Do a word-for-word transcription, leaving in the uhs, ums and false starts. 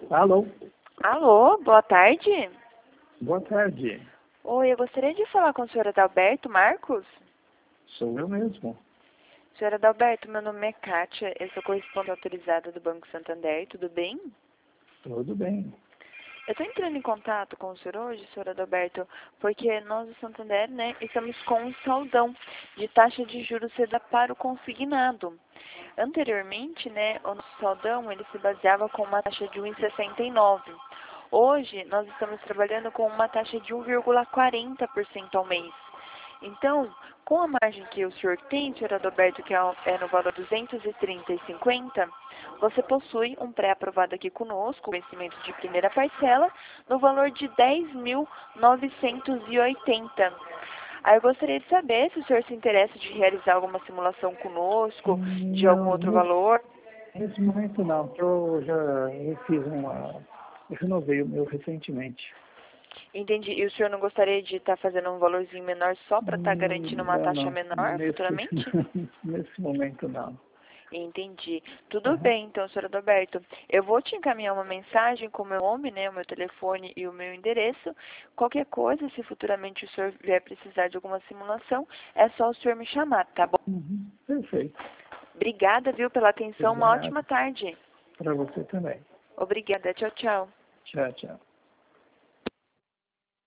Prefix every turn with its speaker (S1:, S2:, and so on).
S1: Alô?
S2: Alô, boa tarde.
S1: Boa tarde.
S2: Oi, eu gostaria de falar com o senhor Adalberto Marcos.
S1: Sou eu mesmo.
S2: Senhor Adalberto, meu nome é Kátia, eu sou correspondente autorizada do Banco Santander, tudo bem?
S1: Tudo bem.
S2: Eu estou entrando em contato com o senhor hoje, senhor Adalberto, porque nós do Santander, né, estamos com um saldão de taxa de juros ceda para o consignado. Anteriormente, né, o nosso saldão, ele se baseava com uma taxa de um vírgula sessenta e nove. Hoje, nós estamos trabalhando com uma taxa de um vírgula quarenta por cento ao mês. Então, com a margem que o senhor tem, senhor Adalberto, que é no valor de duzentos e trinta e cinquenta, você possui um pré-aprovado aqui conosco, vencimento de primeira parcela, no valor de dez mil novecentos e oitenta. Aí eu gostaria de saber se o senhor se interessa de realizar alguma simulação conosco, de algum
S1: Não,
S2: outro
S1: nesse,
S2: valor.
S1: nesse momento não, porque eu já eu fiz uma... Eu renovei o meu recentemente.
S2: Entendi. E o senhor não gostaria de estar fazendo um valorzinho menor só para estar garantindo
S1: Hum,
S2: uma
S1: Não,
S2: taxa
S1: não.
S2: menor
S1: Nesse,
S2: futuramente?
S1: nesse momento não.
S2: Entendi. Tudo
S1: Aham.
S2: bem, então, senhor Adalberto. Eu vou te encaminhar uma mensagem com o meu nome, né, o meu telefone e o meu endereço. Qualquer coisa, se futuramente o senhor vier precisar de alguma simulação, é só o senhor me chamar, tá bom?
S1: Uhum. Perfeito.
S2: Obrigada, viu, pela atenção. Uma
S1: Obrigado.
S2: ótima tarde.
S1: Para você também.
S2: Obrigada. Tchau, tchau.
S1: Tchau, tchau.